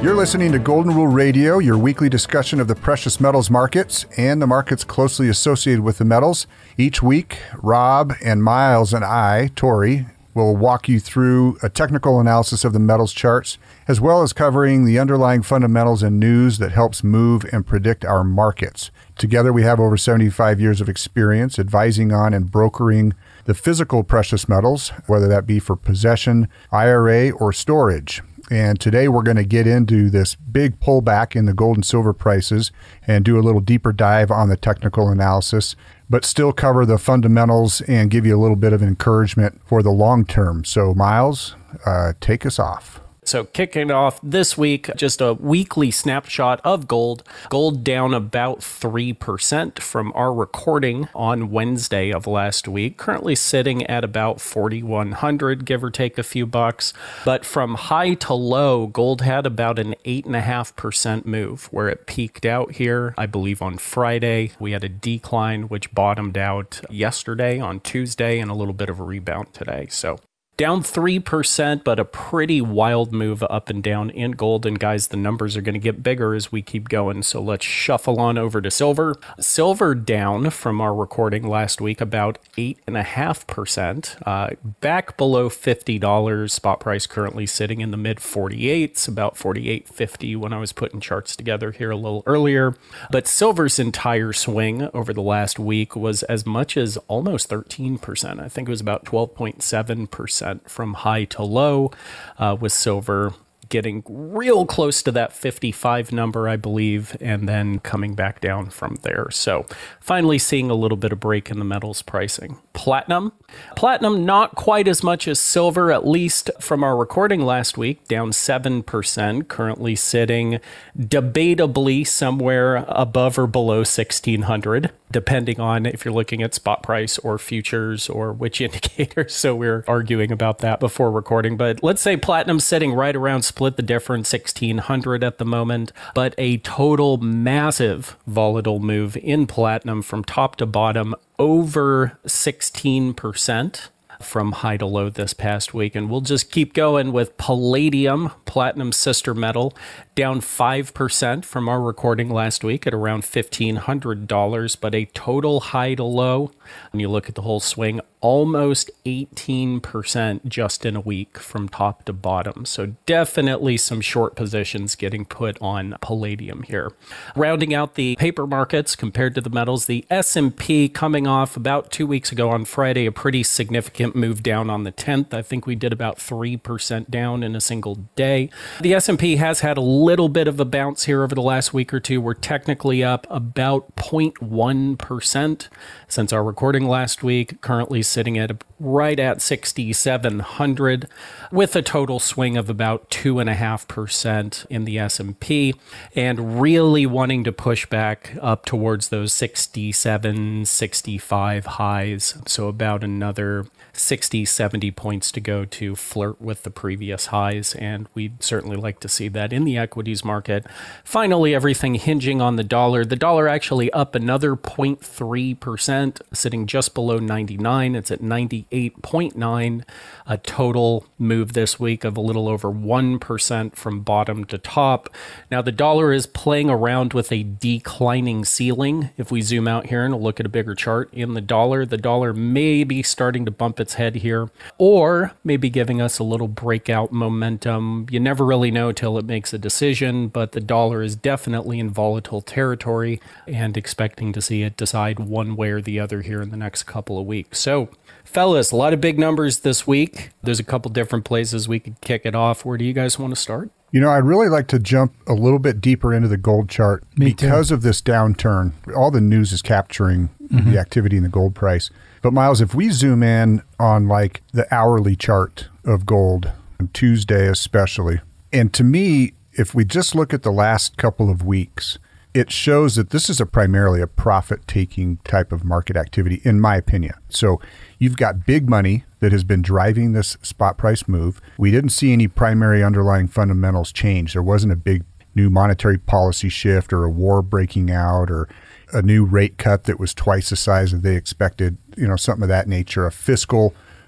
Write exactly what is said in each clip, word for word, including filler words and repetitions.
You're listening to Golden Rule Radio, your weekly discussion of the precious metals markets and the markets closely associated with the metals. Each week, Rob and Miles and I, Tori, will walk you through a technical analysis of the metals charts, as well as covering the underlying fundamentals and news that helps move and predict our markets. Together, we have over seventy-five years of experience advising on and brokering the physical precious metals, whether that be for possession, I R A, or storage. And today we're going to get into this big pullback in the gold and silver prices and do a little deeper dive on the technical analysis, but still cover the fundamentals and give you a little bit of encouragement for the long term. So Miles, uh, take us off. So kicking off this week, just a weekly snapshot of gold. Gold down about three percent from our recording on Wednesday of last week. Currently sitting at about forty-one hundred, give or take a few bucks. But from high to low, gold had about an eight point five percent move where it peaked out here, I believe on Friday. We had a decline, which bottomed out yesterday on Tuesday and a little bit of a rebound today. So down three percent, but a pretty wild move up and down in gold. And guys, the numbers are going to get bigger as we keep going. So let's shuffle on over to silver. Silver down from our recording last week about eight point five percent. Uh, back below fifty dollars. Spot price currently sitting in the mid forty-eights, about forty-eight fifty when I was putting charts together here a little earlier. But silver's entire swing over the last week was as much as almost thirteen percent. I think it was about twelve point seven percent. From high to low, uh, with silver getting real close to that fifty-five number, I believe, and then coming back down from there. So finally seeing a little bit of break in the metals pricing. Platinum. Platinum not quite as much as silver, at least from our recording last week, down seven percent, currently sitting debatably somewhere above or below sixteen hundred, depending on if you're looking at spot price or futures or which indicator. So we're arguing about that before recording. But let's say platinum sitting right around split the difference, sixteen hundred at the moment, but a total massive volatile move in platinum from top to bottom, over sixteen percent from high to low this past week. And we'll just keep going with palladium, platinum's sister metal, down five percent from our recording last week at around fifteen hundred dollars, but a total high to low, when you look at the whole swing, almost eighteen percent just in a week from top to bottom. So definitely some short positions getting put on palladium here. Rounding out the paper markets compared to the metals, the S and P coming off about two weeks ago on Friday, a pretty significant move down on the tenth. I think we did about three percent down in a single day. The S and P has had a little bit of a bounce here over the last week or two. We're technically up about zero point one percent since our recording last week, currently sitting at right at sixty-seven hundred, with a total swing of about two point five percent in the S and P, and really wanting to push back up towards those sixty-seven, sixty-five highs. So about another sixty, seventy points to go to flirt with the previous highs, and we'd certainly like to see that in the equities market. Finally, everything hinging on the dollar. The dollar actually up another zero point three percent, sitting just below ninety-nine. It's at ninety-eight point nine. A total move this week of a little over one percent from bottom to top. Now, the dollar is playing around with a declining ceiling. If we zoom out here and look at a bigger chart in the dollar, the dollar may be starting to bump its head here, or maybe giving us a little breakout momentum. You never really know till it makes a decision, but the dollar is definitely in volatile territory and expecting to see it decide one way or the other here in the next couple of weeks. So, fellas, a lot of big numbers this week. There's a couple different places we could kick it off. Where do you guys want to start? You know, I'd really like to jump a little bit deeper into the gold chart. Me because too. of this downturn. All the news is capturing mm-hmm. the activity in the gold price. But Miles, if we zoom in on like the hourly chart of gold, on Tuesday especially, and to me, if we just look at the last couple of weeks, it shows that this is a primarily a profit-taking type of market activity, in my opinion. So you've got big money that has been driving this spot price move. We didn't see any primary underlying fundamentals change. There wasn't a big new monetary policy shift or a war breaking out or a new rate cut that was twice the size that they expected, you know, something of that nature, a fiscal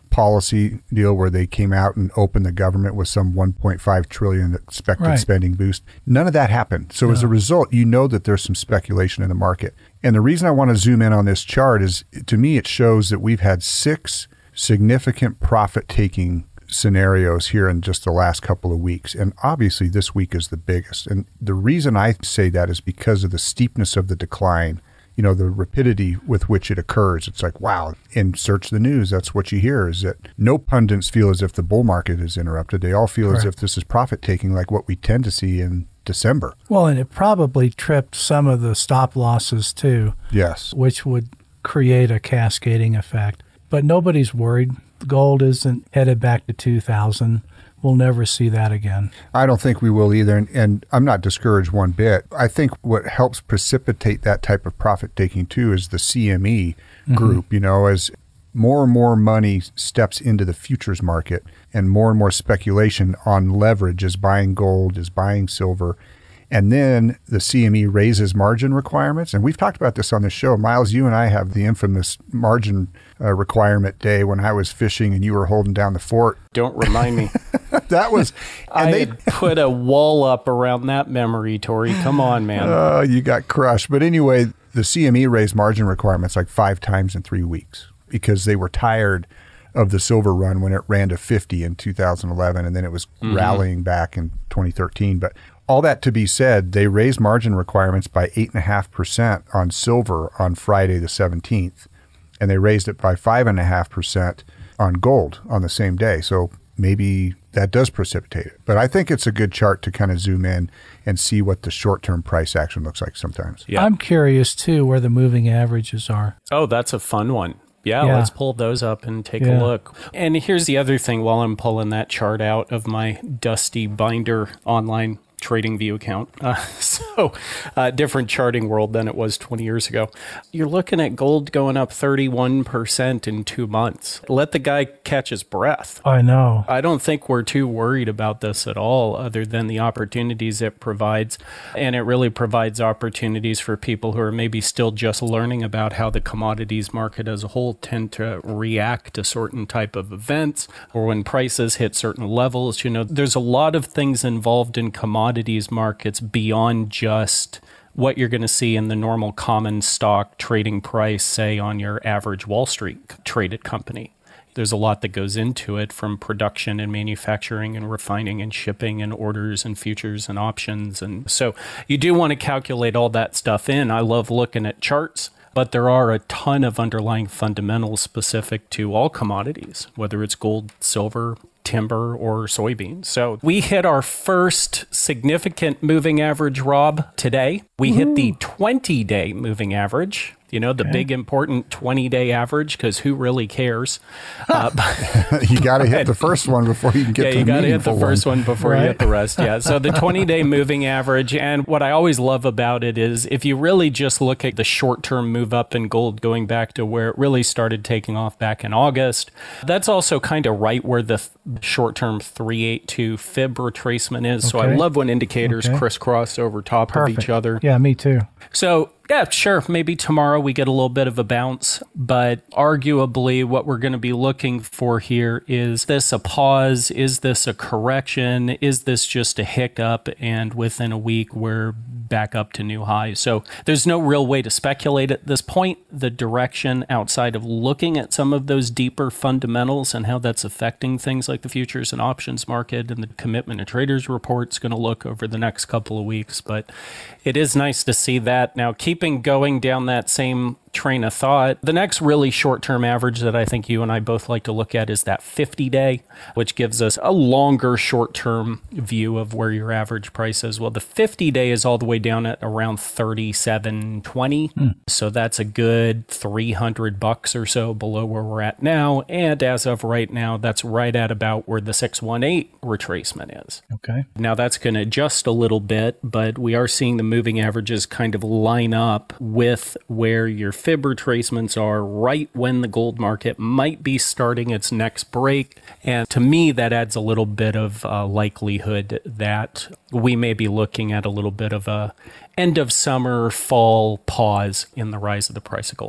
policy deal where they came out and opened the government with some one point five trillion expected Right. spending boost. None of that happened. So as a result, you know that there's some speculation in the market. And the reason I want to zoom in on this chart is, to me, it shows that we've had six significant profit-taking scenarios here in just the last couple of weeks. And obviously this week is the biggest. And the reason I say that is because of the steepness of the decline, you know, the rapidity with which it occurs. It's like, wow, in Search the News, that's what you hear, is that no pundits feel as if the bull market is interrupted. They all feel Correct. as if this is profit taking, like what we tend to see in December. Well, and it probably tripped some of the stop losses too, Yes. which would create a cascading effect. But nobody's worried. Gold isn't headed back to two thousand. We'll never see that again. I don't think we will either, and, and I'm not discouraged one bit. I think what helps precipitate that type of profit taking too is the C M E group. Mm-hmm. You know, as more and more money steps into the futures market and more and more speculation on leverage is buying gold, is buying silver, and then the C M E raises margin requirements. And we've talked about this on the show. Miles, you and I have the infamous margin uh, requirement day when I was fishing and you were holding down the fort. Don't remind me. That was, and I they had put a wall up around that memory, Tori. Come on, man. Oh, you got crushed. But anyway, the C M E raised margin requirements like five times in three weeks because they were tired of the silver run when it ran to fifty in two thousand eleven, and then it was mm-hmm. rallying back in twenty thirteen. But all that to be said, they raised margin requirements by eight point five percent on silver on Friday the seventeenth, and they raised it by five point five percent on gold on the same day. So maybe that does precipitate it. But I think it's a good chart to kind of zoom in and see what the short-term price action looks like sometimes. Yeah. I'm curious, too, where the moving averages are. Oh, that's a fun one. Yeah, Yeah. let's pull those up and take Yeah. a look. And here's the other thing while I'm pulling that chart out of my dusty binder online trading view account. Uh, so uh, different charting world than it was twenty years ago. You're looking at gold going up thirty-one percent in two months. Let the guy catch his breath. I know. I don't think we're too worried about this at all, other than the opportunities it provides. And it really provides opportunities for people who are maybe still just learning about how the commodities market as a whole tend to react to certain type of events, or when prices hit certain levels. You know, there's a lot of things involved in commodities markets beyond just what you're going to see in the normal common stock trading price, say on your average Wall Street traded company. There's a lot that goes into it, from production and manufacturing and refining and shipping and orders and futures and options. And so you do want to calculate all that stuff in. I love looking at charts, but there are a ton of underlying fundamentals specific to all commodities, whether it's gold, silver, timber, or soybeans. So we hit our first significant moving average, Rob, today. We hit the twenty-day moving average. You know, the Okay. big important twenty-day average, because who really cares? Uh, You got to hit the first one before you can get yeah, to the you got to hit the meaningful first one, before Right. you hit the rest. Yeah. So the twenty-day moving average, and what I always love about it is if you really just look at the short-term move up in gold going back to where it really started taking off back in August, that's also kind of right where the th- short-term three eighty-two fib retracement is. So I Okay. love when indicators Okay. crisscross over top Perfect. of each other. Yeah, me too. So, yeah, sure, maybe tomorrow we get a little bit of a bounce, but arguably what we're going to be looking for here is this a pause? Is this a correction? Is this just a hiccup? And within a week, we're back up to new highs. So there's no real way to speculate at this point the direction outside of looking at some of those deeper fundamentals and how that's affecting things like the futures and options market, and the commitment to traders report is going to look over the next couple of weeks. But it is nice to see that. Now, keeping going down that same train of thought, the next really short-term average that I think you and I both like to look at is that fifty-day, which gives us a longer short-term view of where your average price is. Well, the fifty-day is all the way down at around thirty-seven twenty, mm. so that's a good three hundred bucks or so below where we're at now. And as of right now, that's right at about where the six eighteen retracement is. Okay. Now that's going to adjust a little bit, but we are seeing the moving averages kind of line up with where your fib retracements are right when the gold market might be starting its next break. And to me, that adds a little bit of uh, likelihood that we may be looking at a little bit of a end of summer, fall pause in the rise of the price of gold.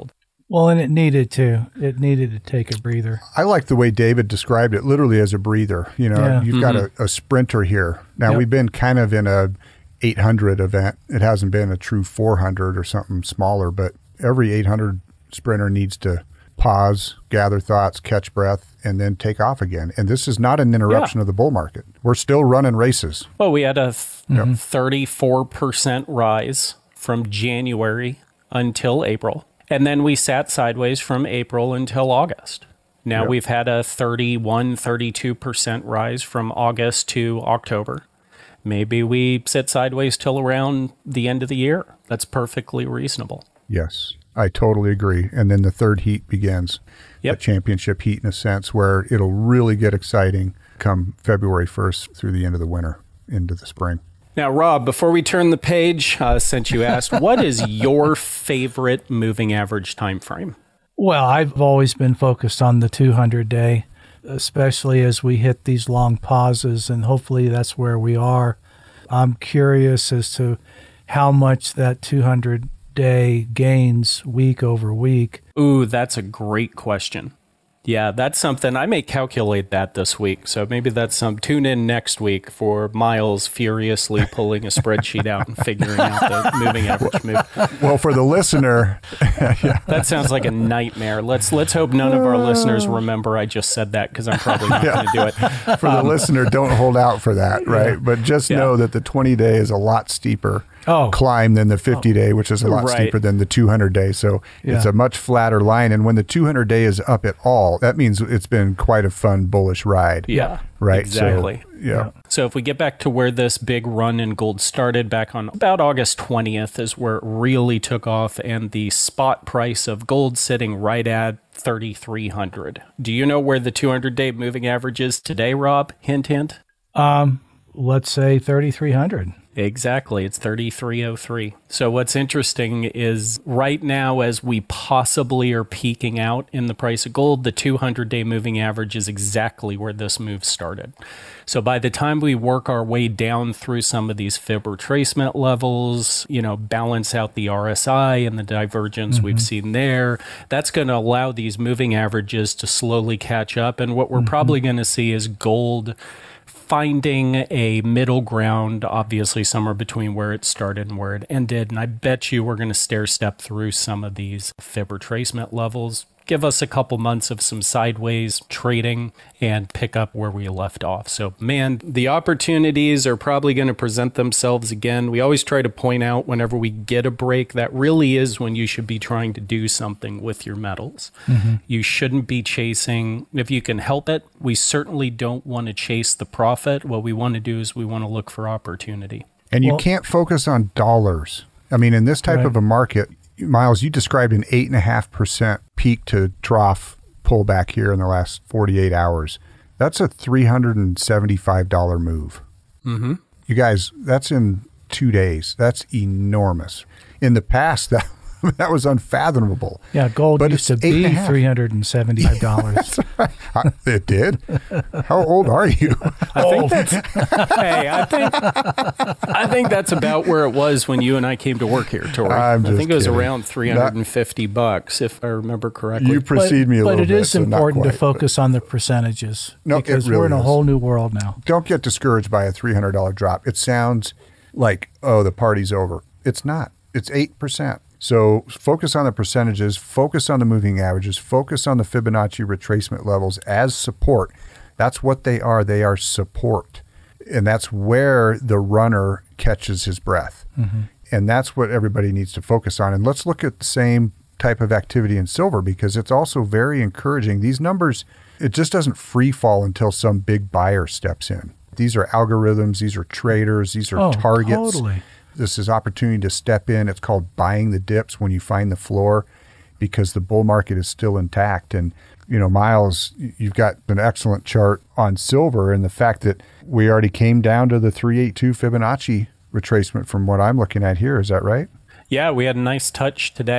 Well, and it needed to. It needed to take a breather. I like the way David described it, literally as a breather. You know, Yeah. you've Mm-hmm. got a, a sprinter here. Now, Yep. we've been kind of in a eight hundred event. It hasn't been a true four hundred or something smaller, but every eight hundred sprinter needs to pause, gather thoughts, catch breath, and then take off again. And this is not an interruption Yeah. of the bull market. We're still running races. Well, we had a th- thirty-four percent rise from January until April. And then we sat sideways from April until August. Now Yep. we've had a thirty-one, thirty-two percent rise from August to October. Maybe we sit sideways till around the end of the year. That's perfectly reasonable. Yes, I totally agree. And then the third heat begins, Yep. the championship heat in a sense, where it'll really get exciting come February first through the end of the winter into the spring. Now, Rob, before we turn the page, uh, since you asked, what is your favorite moving average time frame? Well, I've always been focused on the two hundred day, especially as we hit these long pauses, and hopefully that's where we are. I'm curious as to how much that two hundred day gains week over week. Ooh, that's a great question. Yeah, that's something I may calculate that this week. So maybe that's some tune in next week for Miles furiously pulling a spreadsheet out and figuring out the moving average move. Well, for the listener, That sounds like a nightmare. Let's let's hope none of our listeners remember I just said that because I'm probably not going to do it. for the listener, don't hold out for that, right? But just Yeah. know that the twenty day is a lot steeper Oh. climb than the fifty day, which is a lot Right. steeper than the two hundred day. So it's Yeah. a much flatter line. And when the two hundred day is up at all, that means it's been quite a fun bullish ride. Yeah, Right. exactly. So, yeah. So if we get back to where this big run in gold started back on about August twentieth is where it really took off, and the spot price of gold sitting right at thirty-three hundred. Do you know where the two hundred day moving average is today, Rob? Hint, hint. Um, let's say thirty-three hundred. Exactly. It's thirty-three oh three. So what's interesting is right now, as we possibly are peaking out in the price of gold, the two hundred day moving average is exactly where this move started. So by the time we work our way down through some of these fib retracement levels, you know, balance out the R S I and the divergence we've seen there, that's going to allow these moving averages to slowly catch up. And what we're probably going to see is gold finding a middle ground, obviously somewhere between where it started and where it ended. And I bet you we're going to stair step through some of these fib retracement levels. Give us a couple months of some sideways trading and pick up where we left off. So, man, the opportunities are probably going to present themselves again. We always try to point out whenever we get a break, that really is when you should be trying to do something with your metals. Mm-hmm. You shouldn't be chasing, if you can help it. We certainly don't want to chase the profit. What we want to do is we want to look for opportunity. And you Well- can't focus on dollars. I mean, in this type Right. of a market, Miles, you described an eight and a half percent peak to trough pullback here in the last forty-eight hours. That's a three hundred seventy-five dollars move. Mm-hmm. You guys, that's in two days. That's enormous. In the past, that that was unfathomable. Yeah, gold But used to it's eight and a be half. three hundred seventy-five dollars. I- It did. How old are you? I think that's, hey, I think I think that's about where it was when you and I came to work here, Tori. I'm I just think it was kidding. around three hundred fifty bucks, if I remember correctly. You precede me a but little it bit. is so not important to quite, focus on the percentages No, it because really we're in a is. whole new world now. but don't get discouraged by a three hundred dollars drop. It sounds like, oh, the party's over. It's not. It's eight percent. So focus on the percentages, focus on the moving averages, focus on the Fibonacci retracement levels as support. That's what they are. They are support. And that's where the runner catches his breath. Mm-hmm. And that's what everybody needs to focus on. And let's look at the same type of activity in silver because it's also very encouraging. These numbers, it just doesn't free fall until some big buyer steps in. These are algorithms. These are traders. These are Oh, targets. totally. This is opportunity to step in. It's called buying the dips when you find the floor because the bull market is still intact. And, you know, Miles, you've got an excellent chart on silver and the fact that we already came down to the three eighty-two Fibonacci retracement from what I'm looking at here. Is that right? Yeah, we had a nice touch today.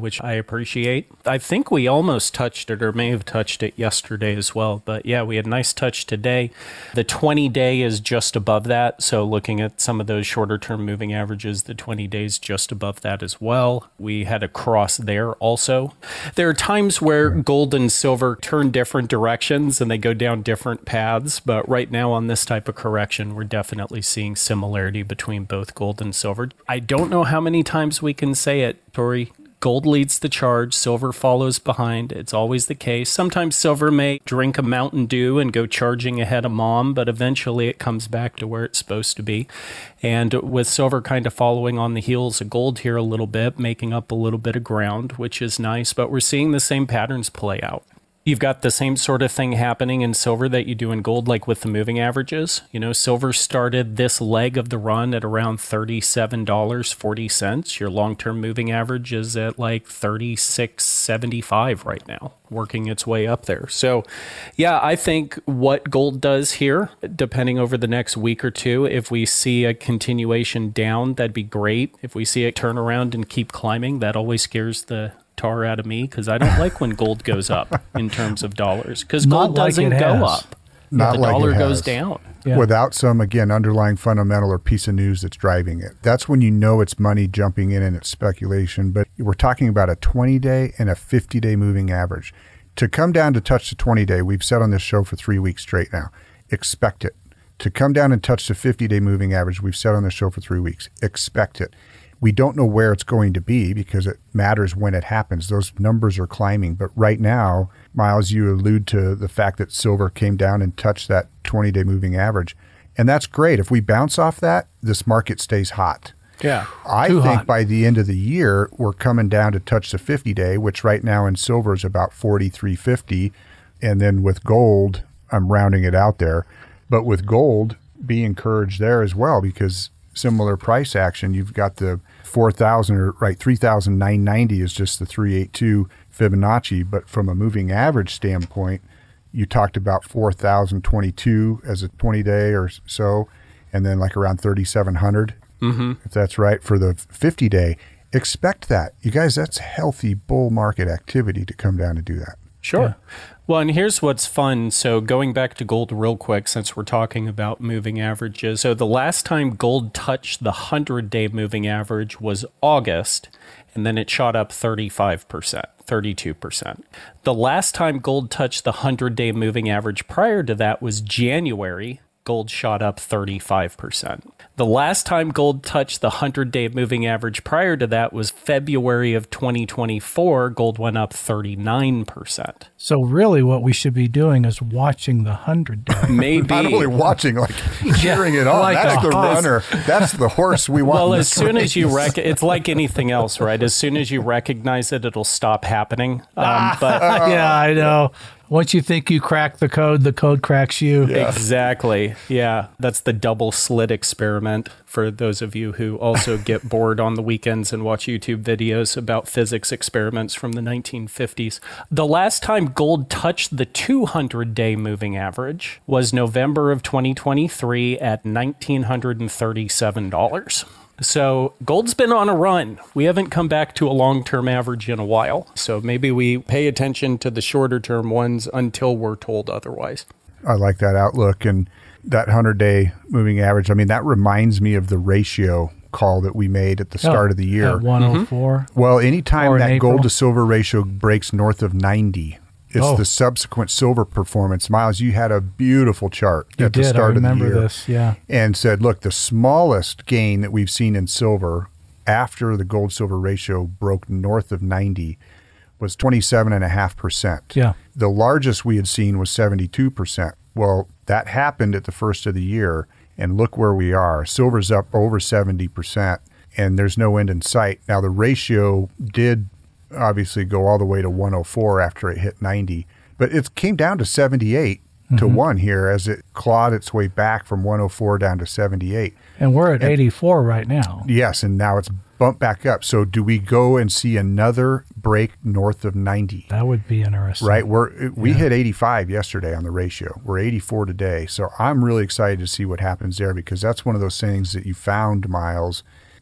which I appreciate. I think we almost touched it, or may have touched it yesterday as well. But yeah, we had a nice touch today. The twenty-day is just above that. So looking at some of those shorter-term moving averages, the twenty days just above that as well. We had a cross there also. There are times where gold and silver turn different directions and they go down different paths. But right now on this type of correction, we're definitely seeing similarity between both gold and silver. I don't know how many times we can say it, Tori. Gold leads the charge, silver follows behind. It's always the case. Sometimes silver may drink a Mountain Dew and go charging ahead of mom, but eventually it comes back to where it's supposed to be. And with silver kind of following on the heels of gold here a little bit, making up a little bit of ground, which is nice, but we're seeing the same patterns play out. You've got the same sort of thing happening in silver that you do in gold, like with the moving averages. You know, silver started this leg of the run at around thirty-seven dollars and forty cents. Your long-term moving average is at like thirty-six seventy-five right now, working its way up there. So, yeah, I think what gold does here, depending over the next week or two, if we see a continuation down, that'd be great. If we see it turn around and keep climbing, that always scares the tar out of me, because I don't like when gold goes up in terms of dollars, because gold like doesn't go has. up. Not the like dollar it goes has. down. Yeah. Without some, again, underlying fundamental or piece of news that's driving it. That's when you know it's money jumping in and it's speculation. But we're talking about a twenty-day and a fifty-day moving average. To come down to touch the twenty-day, we've said on this show for three weeks straight now, expect it. To come down and touch the fifty-day moving average, we've said on this show for three weeks, expect it. We don't know where it's going to be because it matters when it happens. Those numbers are climbing. But right now, Miles, you allude to the fact that silver came down and touched that twenty-day moving average. And that's great. If we bounce off that, this market stays hot. Yeah. I Too think hot. by the end of the year, we're coming down to touch the fifty-day, which right now in silver is about forty-three fifty. And then with gold, I'm rounding it out there. But with gold, be encouraged there as well, because similar price action, you've got the four thousand, or right, three thousand nine hundred ninety is just the three eighty-two Fibonacci. But from a moving average standpoint, you talked about four thousand twenty-two as a twenty-day or so, and then like around thirty-seven hundred, mm-hmm. if that's right, for the fifty-day. Expect that. You guys, that's healthy bull market activity to come down and do that. Sure. Yeah. Well, and here's what's fun. So going back to gold real quick, since we're talking about moving averages. So the last time gold touched the hundred-day moving average was August, and then it shot up thirty-five percent, thirty-two percent. The last time gold touched the hundred-day moving average prior to that was January. Gold shot up thirty-five percent. The last time gold touched the hundred-day moving average prior to that was February of twenty twenty-four. Gold went up thirty-nine percent. So really what we should be doing is watching the hundred day. Maybe. Not only watching, like cheering it on. Like That's a the horse. runner. That's the horse we want. Well, in as this soon as you race. rec- it's like anything else, right? As soon as you recognize it, it'll stop happening. Um, but Yeah, I know. Once you think you crack the code, the code cracks you. exactly, yeah, that's the double slit experiment for those of you who also get bored on the weekends and watch YouTube videos about physics experiments from the nineteen fifties. The last time gold touched the two hundred day moving average was November of twenty twenty-three at one thousand nine hundred thirty-seven dollars. So gold's been on a run. We haven't come back to a long-term average in a while. So maybe we pay attention to the shorter-term ones until we're told otherwise. I like that outlook. And that hundred-day moving average, I mean, that reminds me of the ratio call that we made at the start of the year. At one oh four. Well, anytime Or in that April. gold to silver ratio breaks north of ninety, it's Oh. the subsequent silver performance. Miles, you had a beautiful chart You at the did. I start of the remember year. this. Yeah. And said, look, the smallest gain that we've seen in silver after the gold silver ratio broke north of ninety was twenty-seven point five percent. Yeah. The largest we had seen was seventy-two percent. Well, that happened at the first of the year, and look where we are. Silver's up over seventy percent, and there's no end in sight. Now, the ratio did obviously go all the way to one oh four after it hit ninety, but it came down to seventy-eight to one here as it clawed its way back from one oh four down to seventy-eight. And we're at eighty-four right now. Yes, and now it's bumped back up. So do we go and see another break north of ninety? That would be interesting. Right, we're we Yeah. hit eighty-five yesterday on the ratio. We're eighty-four today, so I'm really excited to see what happens there, because that's one of those things that you found, Miles,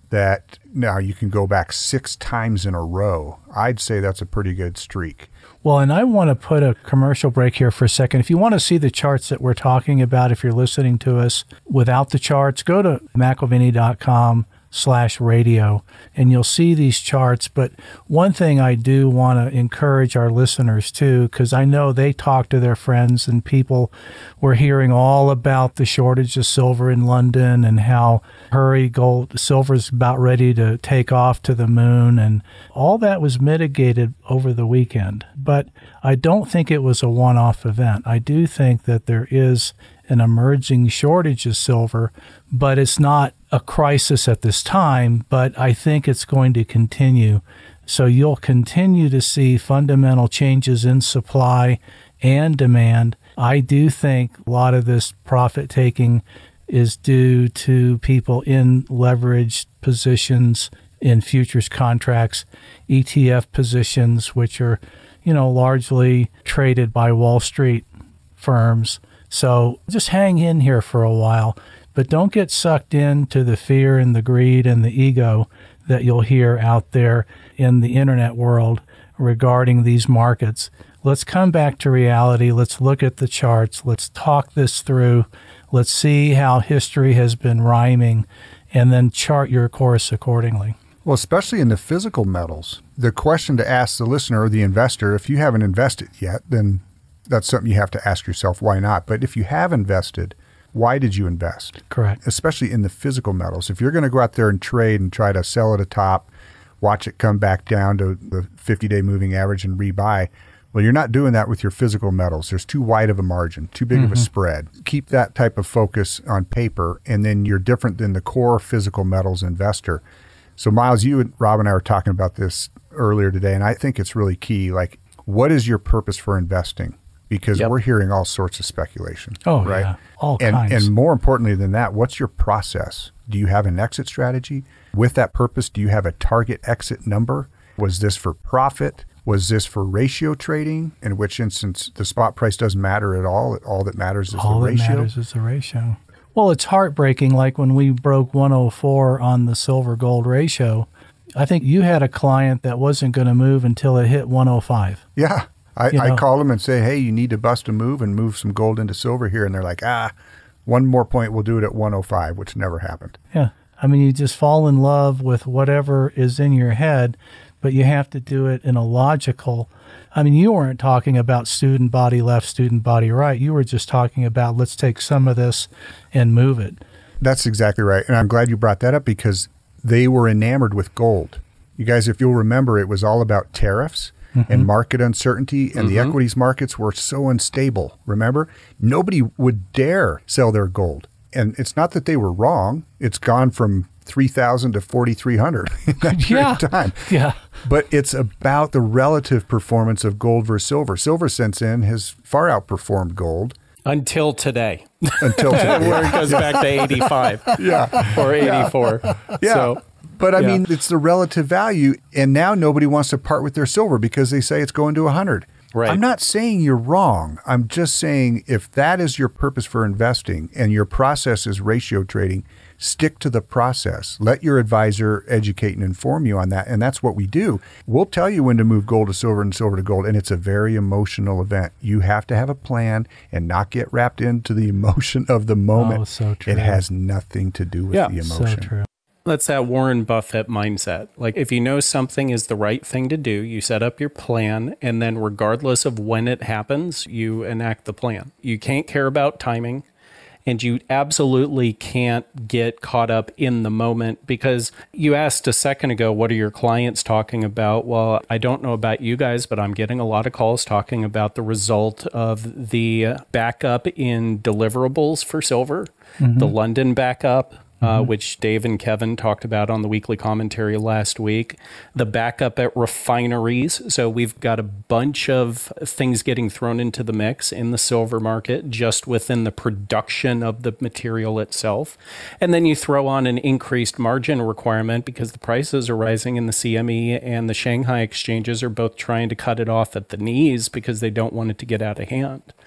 that now you can go back six times in a row. I'd say that's a pretty good streak. Well, and I want to put a commercial break here for a second. If you want to see the charts that we're talking about, if you're listening to us without the charts, go to mcilvany.com slash radio, and you'll see these charts. But one thing I do want to encourage our listeners to, because I know they talk to their friends and people were hearing all about the shortage of silver in London and how hurry gold silver's about ready to take off to the moon, and all that was mitigated over the weekend. But I don't think it was a one-off event. I do think that there is an emerging shortage of silver, but it's not a crisis at this time, but I think it's going to continue. So you'll continue to see fundamental changes in supply and demand. I do think a lot of this profit taking is due to people in leveraged positions in futures contracts, E T F positions, which are, you know, largely traded by Wall Street firms. So just hang in here for a while, but don't get sucked into the fear and the greed and the ego that you'll hear out there in the internet world regarding these markets. Let's come back to reality. Let's look at the charts. Let's talk this through. Let's see how history has been rhyming, and then chart your course accordingly. Well, especially in the physical metals, the question to ask the listener or the investor, if you haven't invested yet, then that's something you have to ask yourself, why not? But if you have invested, why did you invest? Correct. Especially in the physical metals. If you're going to go out there and trade and try to sell at a top, watch it come back down to the fifty-day moving average and rebuy, well, you're not doing that with your physical metals. There's too wide of a margin, too big mm-hmm. of a spread. Keep that type of focus on paper, and then you're different than the core physical metals investor. So, Miles, you and Rob and I were talking about this earlier today, and I think it's really key. Like, what is your purpose for investing? Because yep. we're hearing all sorts of speculation. Oh, right? yeah. All and, kinds. And more importantly than that, what's your process? Do you have an exit strategy? With that purpose, do you have a target exit number? Was this for profit? Was this for ratio trading? In which instance, the spot price doesn't matter at all. All that matters is all the ratio. All that matters is the ratio. Well, it's heartbreaking. Like when we broke one oh four on the silver-gold ratio, I think you had a client that wasn't going to move until it hit one oh five. Yeah. I, You know. I call them and say, hey, you need to bust a move and move some gold into silver here. And they're like, ah, one more point, we'll do it at one oh five, which never happened. Yeah. I mean, you just fall in love with whatever is in your head, but you have to do it in a logical. I mean, you weren't talking about student body left, student body right. You were just talking about let's take some of this and move it. That's exactly right. And I'm glad you brought that up because they were enamored with gold. You guys, if you'll remember, it was all about tariffs. Mm-hmm. And market uncertainty, and mm-hmm. the equities markets were so unstable. Remember, nobody would dare sell their gold. And it's not that they were wrong. It's gone from three thousand to forty-three hundred in that period yeah. of time. Yeah. But it's about the relative performance of gold versus silver. Silver since then has far outperformed gold. Until today. Until today. Where it goes back to eighty-five. Yeah. Or eighty-four. Yeah. So, But I yeah. mean, it's the relative value, and now nobody wants to part with their silver because they say it's going to one hundred. Right. I'm not saying you're wrong. I'm just saying if that is your purpose for investing and your process is ratio trading, stick to the process. Let your advisor educate and inform you on that, and that's what we do. We'll tell you when to move gold to silver and silver to gold, and it's a very emotional event. You have to have a plan and not get wrapped into the emotion of the moment. Oh, so true. It has nothing to do with Yeah, the emotion. So true. That's that Warren Buffett mindset. Like if you know something is the right thing to do, you set up your plan, and then regardless of when it happens, you enact the plan. You can't care about timing, and you absolutely can't get caught up in the moment because you asked a second ago, what are your clients talking about? Well, I don't know about you guys, but I'm getting a lot of calls talking about the result of the backup in deliverables for silver, mm-hmm. the London backup. Uh, which Dave and Kevin talked about on the weekly commentary last week, the backup at refineries. So we've got a bunch of things getting thrown into the mix in the silver market just within the production of the material itself. And then you throw on an increased margin requirement because the prices are rising in the C M E and the Shanghai exchanges are both trying to cut it off at the knees because they don't want it to get out of hand.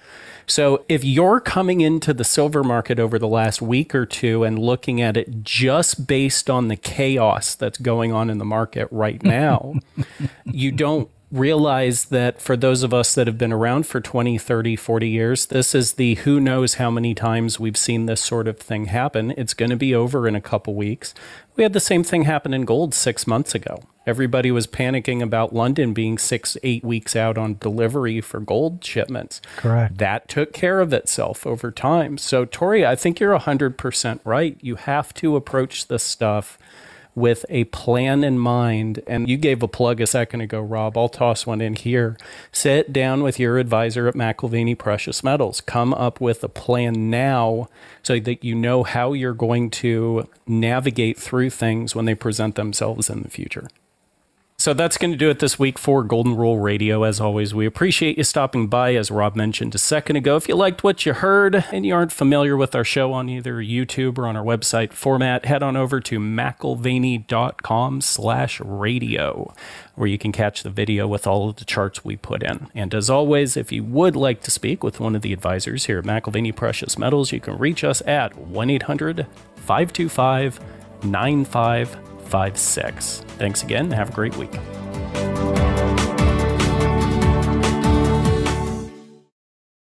So if you're coming into the silver market over the last week or two and looking at it just based on the chaos that's going on in the market right now, you don't realize that for those of us that have been around for twenty, thirty, forty years, this is the who knows how many times we've seen this sort of thing happen. It's going to be over in a couple weeks. We had the same thing happen in gold six months ago. Everybody was panicking about London being six, eight weeks out on delivery for gold shipments. Correct. That took care of itself over time. So, Tori, I think you're one hundred percent right. You have to approach this stuff with a plan in mind. And you gave a plug a second ago, Rob. I'll toss one in here. Sit down with your advisor at McIlvaney Precious Metals. Come up with a plan now so that you know how you're going to navigate through things when they present themselves in the future. So that's going to do it this week for Golden Rule Radio. As always, we appreciate you stopping by. As Rob mentioned a second ago, if you liked what you heard and you aren't familiar with our show on either YouTube or on our website format, head on over to McIlvaney.com slash radio, where you can catch the video with all of the charts we put in. And as always, if you would like to speak with one of the advisors here at McIlvaney Precious Metals, you can reach us at one eight hundred, five two five, nine five five six. Thanks again. Have a great week.